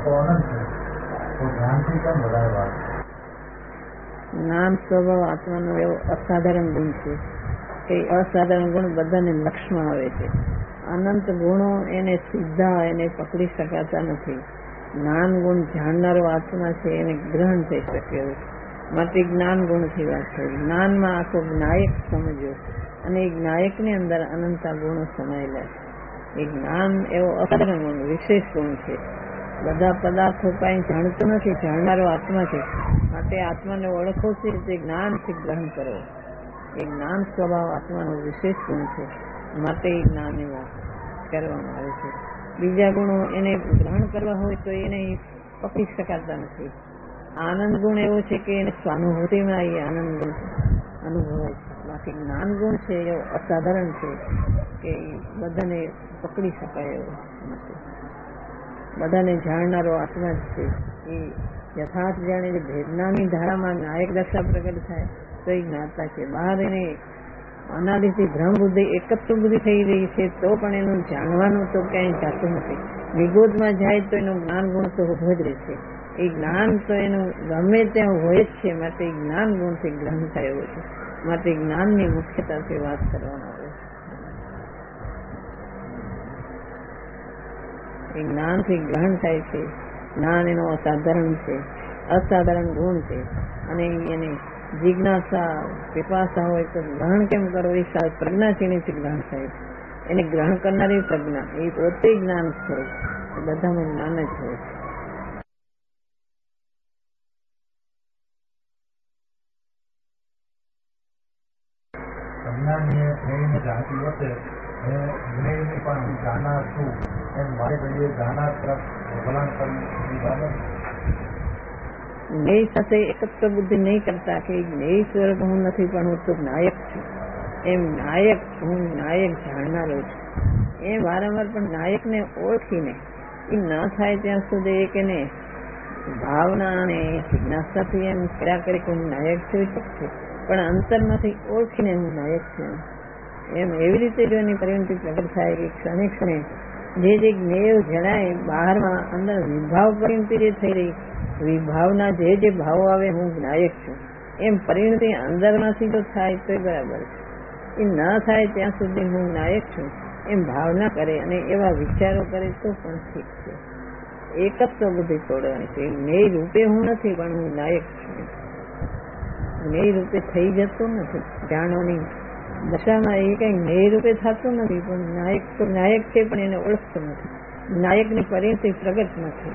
તો અનંત છે, તો જ્ઞાનથી કેમ વધારે વાત? જ્ઞાન સ્વભાવ આત્માનો એવો અસાધારણ ગુણ છે કે અસાધારણ ગુણ બધાને લક્ષમાં આવે છે. અનંત ગુણો એને સીધા એને પકડી શકાતા નથી. જ્ઞાન ગુણ જાણનારો આત્મા છે એને ગ્રહણ થઈ શકે એવું માટે જ્ઞાન ગુણથી વાત થઈ. જ્ઞાનમાં આખો જ્ઞાયક સમજ્યો અને એ જ્ઞાયકની અંદર અનંતા ગુણો સમાયેલા છે. એ જ્ઞાન એવો અસાધારણ ગુણ વિશેષ ગુણ છે. બધા પદાર્થો કાંઈ જાણતો નથી, જાણનારો આત્મા છે માટે આત્માને ઓળખો છે તે જ્ઞાનથી ગ્રહણ કરો. એ જ્ઞાન સ્વભાવ આત્માનો વિશેષ ગુણ છે માટે એ જ્ઞાનની વાત કરવામાં આવે છે. બીજા ગુણો એને ગ્રહણ કરવા હોય તો એને પકડી શકાતા નથી. આનંદ ગુણ એવો છે કે એને સ્વાનુભૂતિમાં એ આનંદ ગુણ અનુભવાય છે. બાકી જ્ઞાન ગુણ છે એવો અસાધારણ છે કે બધાને પકડી શકાય એવો નથી. બધાને જાણનારો આત્મા જ છે. એ યથાર્થ જાણે ભેદનાની ધારામાં નાયક દશા પ્રગટ થાય તો એ જ્ઞાતા છે. બહાર એને અનાદિથી ભ્રમ બુદ્ધિ એકત્વ બુદ્ધિ થઈ રહી છે તો પણ એનું જાણવાનું તો ક્યાંય જાતું નથી. વિગોદમાં જાય તો એનું જ્ઞાન ગુણ તો ઉભો જ રહે છે. એ જ્ઞાન તો એનું ગમે ત્યાં હોય જ છે માટે જ્ઞાન ગુણથી ગ્રહણ થયો છે. માટે જ્ઞાનની મુખ્યતાથી વાત કરવામાં આવે છે. એ જ્ઞાનથી ગ્રહણ થાય છે. જ્ઞાન એનો અસાધારણ છે, અસાધારણ ગુણ છે અને એની જિજ્ઞાસા પિપાસા હોય તો ગ્રહણ કેમ કરો એ પ્રજ્ઞાચીણીથી ગ્રહણ થાય છે. એને ગ્રહણ કરનારી પ્રજ્ઞા એ પોતે જ્ઞાન છે. બધામાં જ્ઞાન જ હોય છે. અજ્ઞાનીએ જ્ઞેયને જાણતી વખતે જ્ઞેયને પણ જાણનાર છું એમ મારે કહીએ જાણનાર તરફ વલણ કરવું બરાબર? જ્ઞેય સાથે એકત્વ બુદ્ધિ નહીં કરતા કે જ્ઞેય સ્વરૂપ હું નથી પણ હું તો નાયક છું એમ નાયક હું નાયક જાણનારો છું એ વારંવાર પણ નાયકને ઓળખીને એ ન થાય ત્યાં સુધી એક એને ભાવના અને જિજ્ઞાસાથી એમ કર્યા કરી કે હું નાયક છું શકશે પણ અંતરમાંથી ઓળખીને હું નાયક છું એમ એવી રીતે જો એની પરિણતિ પ્રગટ થાય કે ક્ષણે ક્ષણે જે જ્ઞેય જણાય બહારમાં અંદર વિભાવ પરિણતિ જે થઈ રહી વિભાવના જે ભાવો આવે હું નાયક છું એમ પરિણતિ અંદરમાંથી જો થાય તો બરાબર છે. એ ન થાય ત્યાં સુધી હું નાયક છું એમ ભાવના કરે અને એવા વિચારો કરે તો પણ ઠીક છે. એકત્વ બુદ્ધિ છોડવાની છે. જ્ઞેય રૂપે હું નથી પણ હું નાયક છું. જ્ઞેય રૂપે થઈ જતું નથી. જાણવાની દશામાં એ કઈ જ્ઞેય રૂપે થતું નથી પણ નાયક તો નાયક છે પણ એને ઓળખતો નથી. નાયકની પરિણતિ પ્રગટ નથી.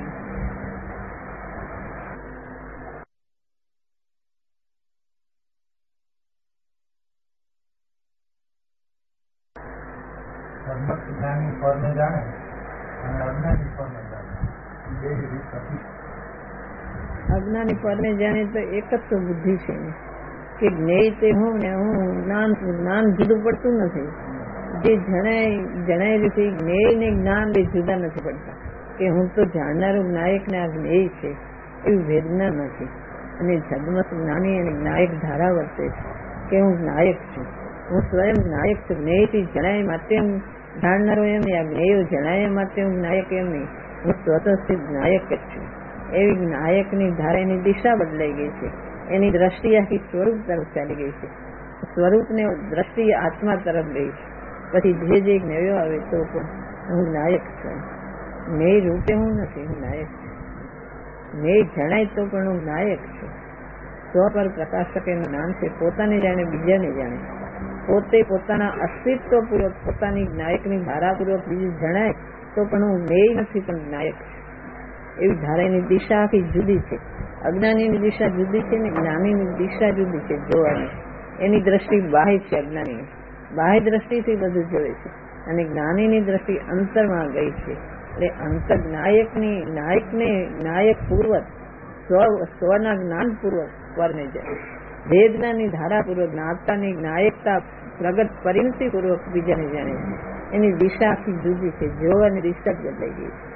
જ્ઞાની પરને જાણે અને અજ્ઞાની પરને જાણે બે રીત હતી. અજ્ઞાની પરને જાણે તો એકત્વ બુદ્ધિ છે કે જ્ઞેય તે હું ને હું જ્ઞાન જુદું પડતું નથી. જે જણાયેલું છે જ્ઞેય ને જ્ઞાન એ જુદા નથી પડતા કે હું તો જાણનારું નાયક ને આ જ્ઞેય છે એવી વેદના નથી. અને જગમત જ્ઞાની અને નાયક ધારા વર્તે છે કે હું નાયક છું, હું સ્વયં નાયક છું. જ્ઞેયથી જણાય માટે હું જાણનારો એમ નહીં, આ જ્ઞેયો જણાય માટે હું નાયક એમ નહીં, હું સ્વતઃ નાયક જ છું. એવી નાયકની ધારાની દિશા બદલાઈ ગઈ છે. એની દ્રષ્ટિ આખી સ્વરૂપ તરફ ચાલી ગઈ છે. સ્વરૂપને દ્રષ્ટિ આત્મા તરફ ગઈ છે. પછી જે જ્ઞેયો આવે તો પણ હું નાયક છું. જ્ઞેય રૂપે હું નથી, હું નાયક છું. જ્ઞેય જણાય તો પણ હું નાયક છું. સ્વ પર પ્રકાશક એનું નામ છે. પોતાને જાણે બીજાને જાણે, પોતે પોતાના અસ્તિત્વપૂર્વક પોતાની નાયકની ધારાપૂર્વક બીજું જણાય તો પણ હું જ્ઞેય નથી પણ નાયક છું. એવી ધારાની દિશા આખી જુદી છે. અજ્ઞાનીની દિશા જુદી છે ને જ્ઞાનીની દિશા જુદી છે જોવાની. એની દ્રષ્ટિ બાહ્ય છે. અજ્ઞાની બાહ્ય દ્રષ્ટિથી બધું જોવે છે અને જ્ઞાનીની દ્રષ્ટિ અંતરમાં ગઈ છે. એટલે અંતર નાયકને નાયક પૂર્વક સ્વના જ્ઞાન પૂર્વક પરને જાય. વેદનાની ધારાપૂર્વક જ્ઞાતાની નાયકતા પ્રગટ પરિણતિ પૂર્વક બીજાને જાણે છે. એની દિશા આખી જુદી છે. જોવાની દિશા જ બદલાઈ ગઈ છે.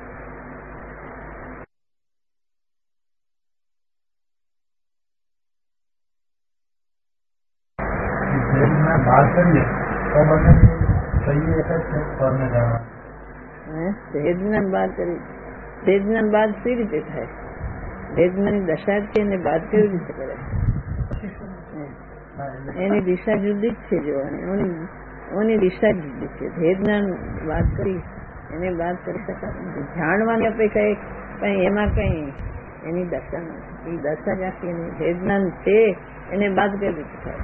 વાત કરીએ તો બંને સહી એક જ છે પરને જાણવા. વેદના બહાર કરી વેદના બાદ કઈ રીતે થાય? વેદનાની દશા છે એને બાદ કેવી રીતે કરે? એની દિશા જુદી જ છે. જોવાની ઓની દિશા જુદી છે. વેદના વાત કરી એને બાદ કરી શકાય. જાણવાની અપેક્ષા કઈ એમાં કઈ એની દશા નથી. એ દશા જ આખી એની વેદના છે એને બાદ કેવી રીતે થાય?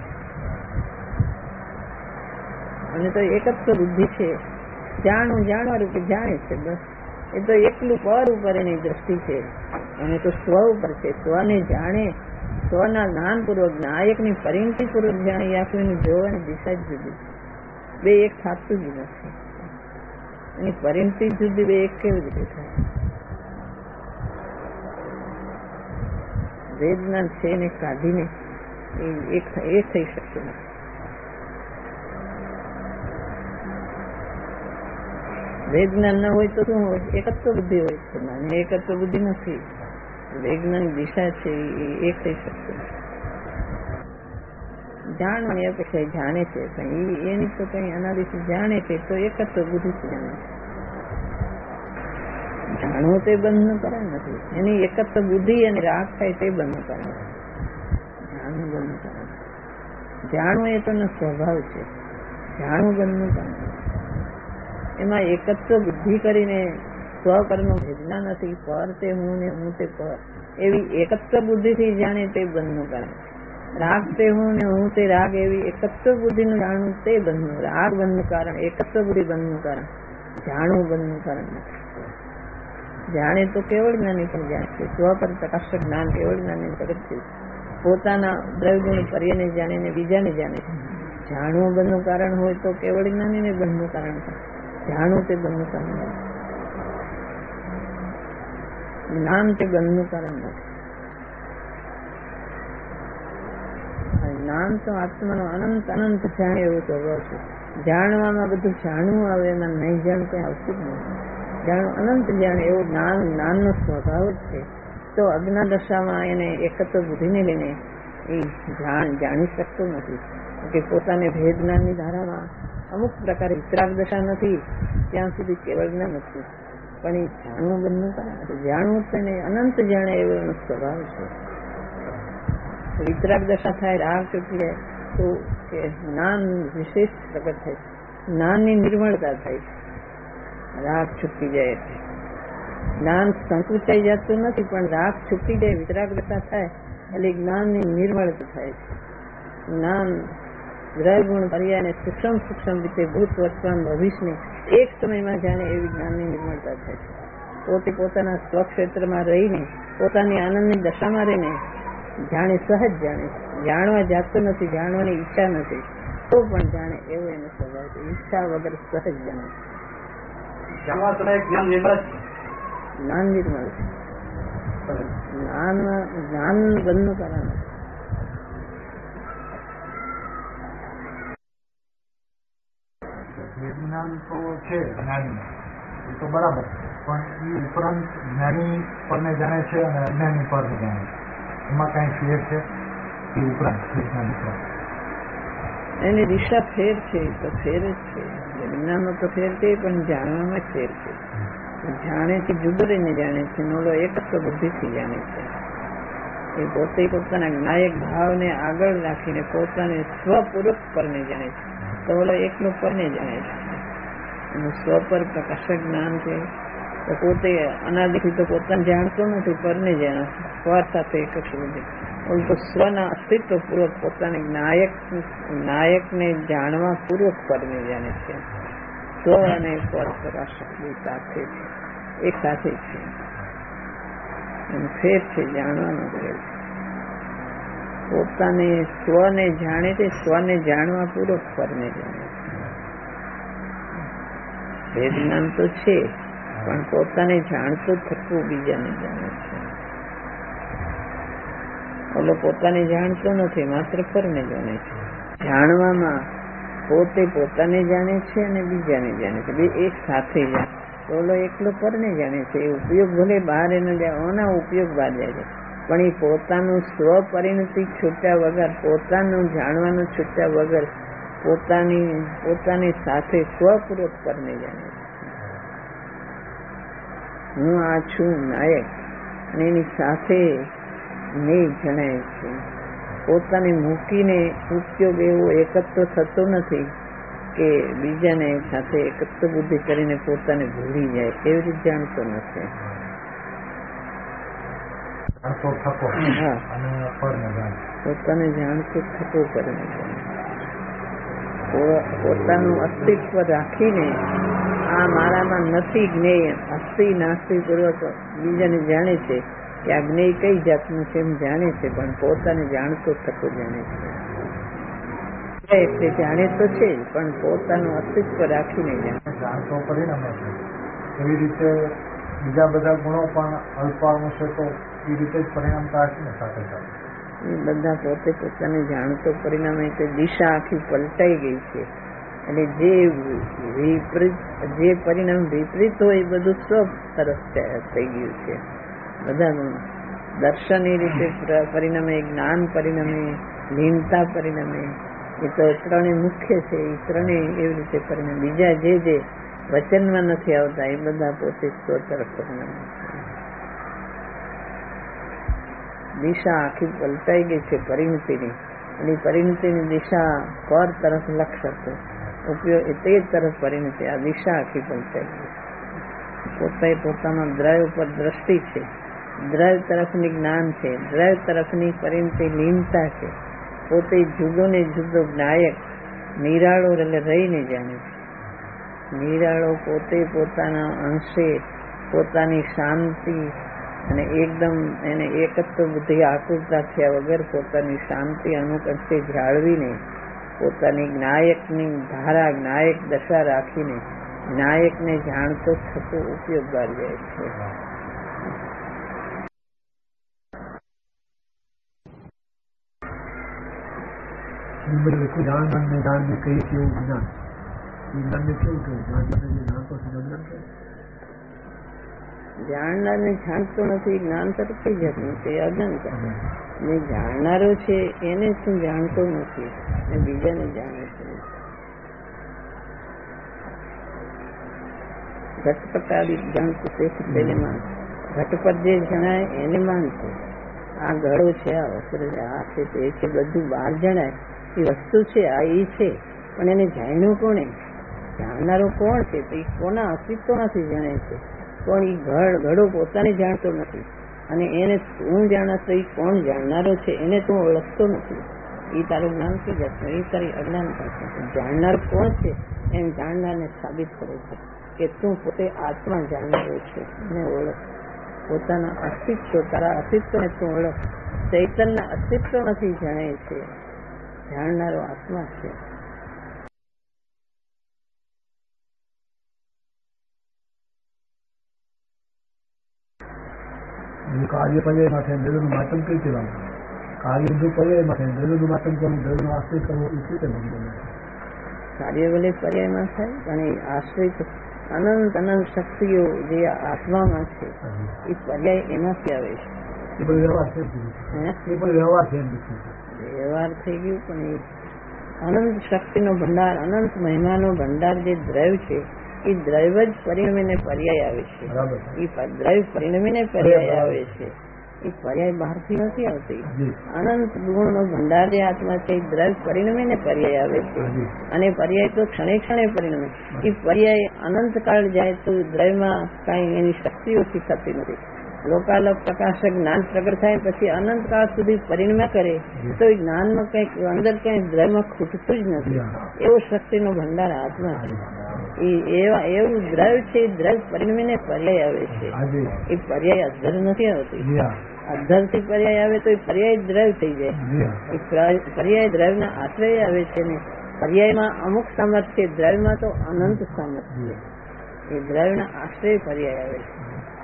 અને તો એક જ તો બુદ્ધિ છે. જાણવા રૂપે જાણે છે બસ. એ તો એકલું પર ઉપર એની દ્રષ્ટિ છે. અને તો સ્વ ઉપર છે. સ્વને જાણે, સ્વના જ્ઞાનપૂર્વક નાયકની પરિણતિપૂર્વક જાણે આખું એની જોવાની દિશા જ જુદી. બે એક થાતું જ નથી. એની પરિણતિ જુદી. બે એક કેવી રીતે થાય? વેદના છે ને કાઢીને એક થઈ શકતું નથી. વેદના ન હોય તો શું હોય? એકત્વ બુદ્ધિ હોય. એકત્વ બુદ્ધિ નથી. વેદનાની દિશા છે એ એક થઈ શકતું. જાણવાની અપેક્ષા જાણે છે પણ એની તો કઈ અનાદિથી જાણે છે તો એકત્વ બુદ્ધિથી જાણે છે. જાણવું તે બંધનું કારણ નથી. એની એકત્વ બુદ્ધિ અને રાગ થાય તે બંધનું કારણ. જાણવું બંધનું કારણ. જાણવું એ તો એનો સ્વભાવ છે. જાણવું બંધનું કારણ. એમાં એકત્વ બુદ્ધિ કરીને સ્વકર્મ વેદના નથી. પર તે હું ને હું તે પર એવી એકત્વ બુદ્ધિથી જાણે તે બંધનું કારણ. રાગ તે હું ને હું તે રાગ એવી એકત્વ બુદ્ધિનું જાણવું તે બંધનું. રાગ બંધનું કારણ, એકત્વ બુદ્ધિ બંધનું કારણ. જાણવું બંધનું કારણ નથી. જાણે તો કેવળ જ્ઞાની પણ જાણે છે. સ્વ પર પ્રકાશક જ્ઞાન કેવળ જ્ઞાની પ્રગટ છે. પોતાના દ્રવ્યગુણ પર્યને જાણે ને બીજાને જાણે છે. જાણવું બંધનું કારણ હોય તો કેવળ જ્ઞાનીને બંધનું કારણ થાય. જાણવું તે બંધનું કારણ નથી. જ્ઞાન તે બંધનું કારણ નથી. જ્ઞાન તો આત્માનો અનંત અનંત જાણે એવો સ્વભાવ છે. જાણવામાં બધું જાણવું આવે, એમાં નહીં જાણવું કઈ આવતું જ નથી. જાણવું અનંત જાણે એવો જ્ઞાનનો સ્વભાવ જ છે. તો અજ્ઞાન દશામાં એને એકત્વ બુદ્ધિને લઈને એ જાણી શકતો નથી કે પોતાને ભેદ જ્ઞાનની ધારામાં અમુક પ્રકારે વિતરાગ દશા નથી ત્યાં સુધી કેવળ જ્ઞાન નથી. પણ એ જાણવું બંધનું કારણ. જાણવું તેને અનંત જાણે એવો એનો સ્વભાવ છે. વિતરાગ દશા થાય, રાગ ચૂકી જાય તો કે જ્ઞાન વિશેષ પ્રગટ થાય. જ્ઞાનની નિર્મળતા થાય. રાગ છૂટી જાય એટલે જ્ઞાન સંકુચાઈ જતું નથી પણ રાગ છૂટી જાય, વિતરાગ દશા થાય એટલે જ્ઞાનની નિર્મળતા થાય છે. જ્ઞાન દ્રવ્યગુણ પર્યાય સૂક્ષ્મ રીતે ભૂત વર્તમાન ભવિષ્યની એક સમયમાં જાણે એવી જ્ઞાનની નિર્મળતા થાય છે. પોતે પોતાના સ્વક્ષેત્રમાં રહીને પોતાની આનંદની દશામાં રહીને જાણે, સહજ જાણે. જાણવા જાતું નથી, જાણવાની ઈચ્છા નથી તો પણ જાણે એવો એનો સ્વભાવ છે. ઈચ્છા વગર સહજ જાણે. જ્ઞાન નિર્મળ છે. જ્ઞાન બંધનું કારણ. વિજ્ઞાન તો છે જ્ઞાની, એ તો બરાબર, પણ એ ઉપરાંત જ્ઞાની પરને જાણે છે અને અજ્ઞાની પરને જાણે છે. એમાં કઈ ફેર છે? એ ઉપરાંત વિજ્ઞાન ઉપરાંત એની દિશા ફેર છે. તો ફેર જ છે. વિજ્ઞાનનો તો ફેર છે પણ જાણવામાં ફેર છે. જાણે છે જુદો રહીને જાણે છે, નોલો એકત્વ બુદ્ધિથી જાણે છે. એ પોતે પોતાના નાયક ભાવને આગળ રાખીને પોતાને સ્વપૂર્વક પરને જાણે છે. તો ઓલો એકલો પરને જાણે છે. એનું સ્વ પર પ્રકાશક જ્ઞાન છે. તો પોતે અનાદિથી તો પોતાને જાણતો નથી, પરને જાણે છે. સ્વ સાથે એક બુદ્ધિ ઉલટો સ્વના અસ્તિત્વ પૂર્વક પોતાને નાયકને જાણવા પૂર્વક પરને જાણે છે. સ્વ અને પર પ્રકાશક સાથે છે, એક સાથે છે. એનો ફેર છે, જાણવાનો ફેર છે. પોતાને સ્વને જાણે છે, સ્વને જાણવા પૂર્વક પરને જાણે છે. જ્ઞાન તો છે પણ પોતાને જાણતું થતું બીજાને જાણે છે. ઓલો પોતાને જાણતો નથી, માત્ર પરને જાણે છે. જાણવામાં પોતે પોતાને જાણે છે અને બીજાને જાણે છે, બે એક સાથે જાણે. ઓલો એકલો પરને જાણે છે. એ ઉપયોગ ભલે બહાર એનો જાય, ઓના ઉપયોગ બહાર જાય છે પણ એ પોતાનું સ્વપરિણતિ છૂટ્યા વગર, પોતાનું જાણવાનું છૂટ્યા વગર પોતાની સાથે સ્વપૂર્વક પરને જાણે છે. હું આ છું નાયક, અને એની સાથે નહીં જણાય છે. પોતાને મૂકીને ઉપયોગ એવો એકત્વ થતો નથી કે બીજાને સાથે એકત્વ બુદ્ધિ કરીને પોતાને ભૂલી જાય, એવી રીતે જાણતો નથી. પોતાને જાણતો થતો કરીને પોતાનું અસ્તિત્વ રાખીને આ મારામાં નથી જ્ઞેય, અસ્થિ નાસ્તિ પૂર્વક બીજાને જાણે છે કે આ જ્ઞેય કઈ જાતનું છે એમ જાણે છે, પણ પોતાને જાણતો થતો જાણે છે. એટલે જાણે તો છે પણ પોતાનું અસ્તિત્વ રાખીને જાણતો પરિણામે છે. એવી રીતે બીજા બધા ગુણો પણ અલ્પાંશે તો એ રીતે જ પરિણામતા હશે ને સાથે સાથે. એ બધા પોતે પોતાને જાણતો પરિણામે તે દિશા આખી પલટાઈ ગઈ છે. અને જે પરિણામ વિપરીત હોય એ બધું સ્વ તરફ થઈ ગયું છે. બધા ગુણો દર્શન એ રીતે પરિણામે, જ્ઞાન પરિણામે, લીનતા પરિણામે, એ તો ત્રણે મુખ્ય છે. એ ત્રણે એવી રીતે પરિણામ. બીજા જે વચનમાં નથી આવતા એ બધા પોતે સ્વ તરફ પરિણામે. દિશા આખી પલટાઈ ગઈ છે પરિણતિની, અને પરિણતિની દિશા પર તરફ લક્ષ્ય હતું, ઉપયોગ તે તરફ પરિણતિ. આ દિશા આખી પલટાઈ ગઈ. પોતે પોતાના દ્રવ્ય ઉપર દ્રષ્ટિ છે, દ્રવ્ય તરફની જ્ઞાન છે, દ્રવ્ય તરફની પરિણતિ લીનતા છે. પોતે જુદો ને જુદો નાયક, નિરાળો એટલે રહીને જાણે છે. નિરાળો પોતે પોતાના અંશે પોતાની શાંતિ અને એકદમ એને એકત્વ બુદ્ધિ આકુરતા થયા વગર પોતાની શાંતિ અમુક અંશે જાળવીને પોતાની નાયકની ધારા, નાયક દશા રાખીને નાયકને જાણતો થતો ઉપયોગ બહાર જાય છે. જાણનારને જાણતો નથી, જ્ઞાન તરફ થઈ જતું છે, અજ્ઞાન કરે. ને જાણનારો છે એને શું જાણતો નથી ને બીજાને જાણે છે. ઘટપટ આદિ જાણતું તે તેને માનશે. ઘટપટ જે જણાય એને માનશે. આ ઘડો છે, આ વસ્ત્ર છે, આ છે, તે છે, બધું બહાર જણાય એ વસ્તુ છે, આ એ છે, પણ એને જાણ્યું કોને? જાણનારો કોણ છે? તો એ કોના અસ્તિત્વમાંથી જાણે છે. પણ એ ઘડો પોતાને જાણતો નથી, અને એને તું જાણતો એ કોણ જાણનારો છે એને તું ઓળખતો નથી. એ તારું જ્ઞાન થઈ જતું, એ તારી અજ્ઞાનતા છે. જાણનાર કોણ છે એમ જાણનારને સાબિત કરે છે કે તું પોતે આત્મા જાણનારો છે. એને ઓળખ, પોતાના અસ્તિત્વ, તારા અસ્તિત્વને તું ઓળખ. ચૈતનના અસ્તિત્વમાંથી જાણે છે. જાણનારો આત્મા છે. કાર્ય પર્યાય માટે દ્રવ્યનું માતમ કઈ રીતે લાવવું? કાર્ય બધું પર્યાય માટે દ્રવ્યનું માતમ કરવું, દ્રવ્યનો આશ્રય કરવો એ રીતે બનવું. કાર્ય ભલે પર્યાયમાં થાય પણ એ આશ્રિત અનંત અનંત શક્તિઓ જે આત્મામાં છે એ પર્યાય એમાંથી આવે છે. એ પણ વ્યવહાર છે, વ્યવહાર થઈ ગયું. પણ એ અનંત શક્તિનો ભંડાર, અનંત મહિમાનો ભંડાર જે દ્રવ્ય છે એ દ્રવ્ય જ પરિણમીને પર્યાય આવે છે. એ દ્રવ્ય પરિણમીને પર્યાય આવે છે. એ પર્યાય બહારથી નથી આવતી. અનંત ગુણનો ભંડાર જે આત્મા છે એ દ્રવ્ય પરિણમીને પર્યાય આવે છે. અને પર્યાય તો ક્ષણે ક્ષણે પરિણમે. એ પર્યાય અનંત કાળ જાય તો દ્રવ્યમાં કઈ એની શક્તિ ઓછી થતી નથી. લોકાલોક પ્રકાશક જ્ઞાન પ્રગટ થાય પછી અનંત કાળ સુધી પરિણમ્યા કરે તો એ જ્ઞાનમાં કઈક અંદર કઈ દ્રવ્યમાં ખૂટતું જ નથી. એવો શક્તિનો ભંડાર આત્મા છે. એવું દ્રવ્ય છે, દ્રવ્ય પરિણમીને પર્યાય આવે છે. એ પર્યાય અધર નથી આવતી. અધર થી પર્યાય આવે તો એ પર્યાય દ્રવ્ય થઈ જાય. એ પર્યાય દ્રવ્યના આશ્રય આવે છે ને પર્યાયમાં અમુક સામર્થ્ય, દ્રવ્યમાં તો અનંત સામર્થ્ય. એ દ્રવ્યના આશ્રય પર્યાય આવે છે.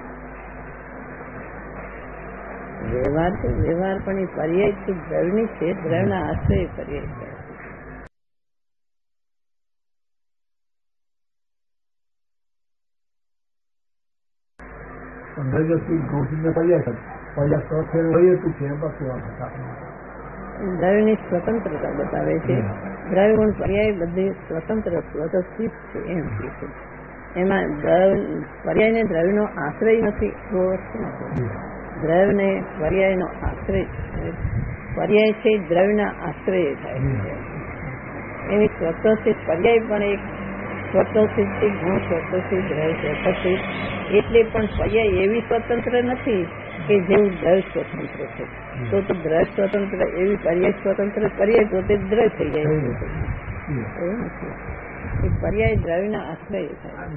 વ્યવહાર છે, વ્યવહાર પણ એ પર્યાય તો દ્રવ્યની છે, દ્રવ્યના આશ્રય પર્યાય છે. દ્રવ્યની સ્વતંત્રતા બતાવે છે. દ્રવ્ય ગુણ પર્યાય બધી સ્વતંત્ર સ્વતઃસ્થિત છે એમ કે છે. એમાં પર્યાય ને દ્રવ્યનો આશ્રય નથી એવો વસ્તુ નથી. દ્રવ્ય ને પર્યાયનો આશ્રય, પર્યાય છે દ્રવ્યના આશ્રય થાય છે. એવી સ્વતઃસિદ્ધ પર્યાય પણ એક સ્વતઃસિદ્ધ ગુણ સ્વતઃસિદ્ધ દ્રવ્ય સ્વતઃસિદ્ધ, એટલે પણ પર્યાય એવી સ્વતંત્ર નથી કે જેવું દ્રવ્ય સ્વતંત્ર છે. તો દ્રવ્ય સ્વતંત્ર એવી પર્યાય સ્વતંત્ર, પર્યાય પોતે દ્રવ્ય થઈ જાય એવું નથી. એ પર્યાય દ્રવ્યના આશ્રય થાય.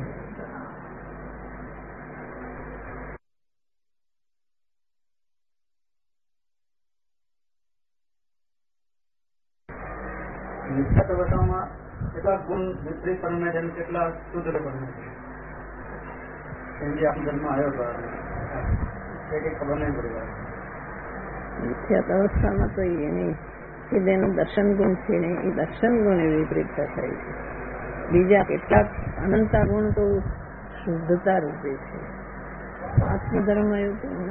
મિથ્યા પ્રવર્તનમાં કેટલાક ગુણ વિપરીત પરિણમે છે, કેટલા શુદ્ધ પરિણમે છે. કેમ કે આપણા ધર્મ આવ્યો કે ખબર નહીં પડી. મિથ્યાત અવસ્થામાં તો એની એનું દર્શન ગુણ છે ને, એ દર્શન ગુણ એ વિપરીતતા થાય છે. બીજા કેટલાક અનંતા ગુણ તો શુદ્ધતા રૂપે છે. આત્મધર્મ એવું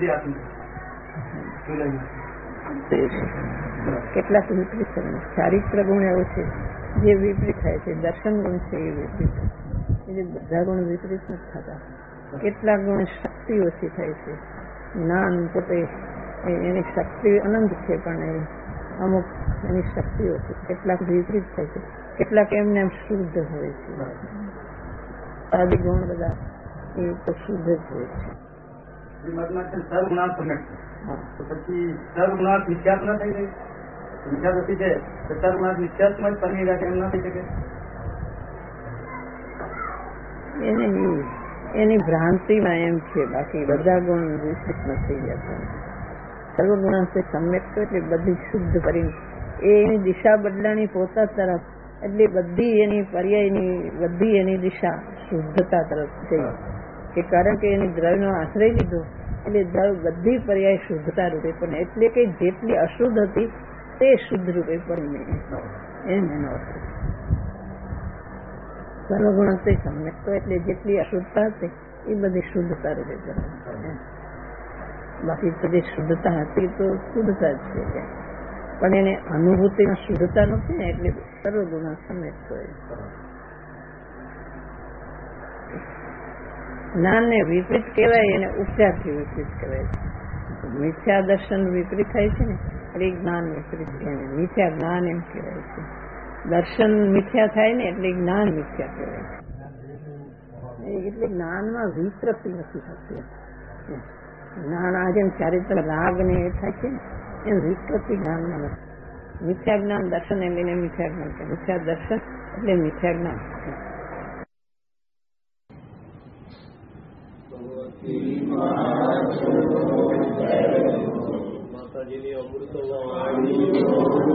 કેટલાક વિપરીત ચારિત્ર ગુણ એવો છે જે વિપરીત થાય છે. દર્શન ગુણ છે એ વિપરીત, એટલે બધા ગુણ વિપરીત નથી થતા. કેટલાક ગુણ શક્તિ ઓછી થાય છે. જ્ઞાન પોતે એની શક્તિ અનંત છે, પણ અમુક એની શક્તિ ઓછી. કેટલાક વિપરીત થાય છે, કેટલાક એમને એમ શુદ્ધ હોય છે. આદિ ગુણ બધા એ તો શુદ્ધ જ હોય છે. તો પછી સર્વગુણાર્થ મિથ્યાત્વ ન થઈ જાય. મિથ્યાત્વ છે તો સર્વગુણાર્થ મિથ્યાત્વ જ પરમી રહ્યા છે, એમ ન થઈ શકે. એની ભ્રાંતિમાં એમ છે, બાકી બધા ગુણ વિકસિત નથી જતા. સર્વગુણાંશ સમ્યક તો એટલે બધી શુદ્ધ કરીને એની દિશા બદલાની પોતા તરફ, એટલે બધી એની પર્યાયની બધી એની દિશા શુદ્ધતા તરફ જઈ. કે કારણ કે એની દ્રવ્યનો આશ્રય લીધો એટલે દ્રવ્ય બધી પર્યાય શુદ્ધતા રૂપે પણ, એટલે કે જેટલી અશુદ્ધ હતી તે શુદ્ધ રૂપે પણ એમ એનો અર્થ. સર્વગુણાંશ સમ્યક તો એટલે જેટલી અશુદ્ધતા હતી એ બધી શુદ્ધતા રૂપે પણ, બાકી તો જે શુદ્ધતા હતી તો શુદ્ધતા જ છે, પણ એને અનુભૂતિમાં શુદ્ધતા નથી ને, એટલે સર્વગુણા સમ્યક હોય. જ્ઞાનને વિપરીત કહેવાય, એને ઉપચારથી વિપરીત કહેવાય. મિથ્યા દર્શન વિપરીત થાય છે ને, એટલે જ્ઞાન વિપરીત કહેવાય. મિથ્યા જ્ઞાન એમ કહેવાય છે. દર્શન મિથ્યા થાય ને એટલે જ્ઞાન મિથ્યા કહેવાય. એટલે જ્ઞાનમાં વિપ્રતિ નથી થતી. જ્ઞાન આ જેમ ચારિત્ર રાગ ને એ થાય છે ને, એમ વિપ્રતિ જ્ઞાનમાં નથી. મિથ્યા જ્ઞાન દર્શન એમ લઈને મિથ્યા જ્ઞાન છે. મિથ્યા દર્શન એટલે મિથ્યા જ્ઞાન. માતાજીની અમૃતવાણી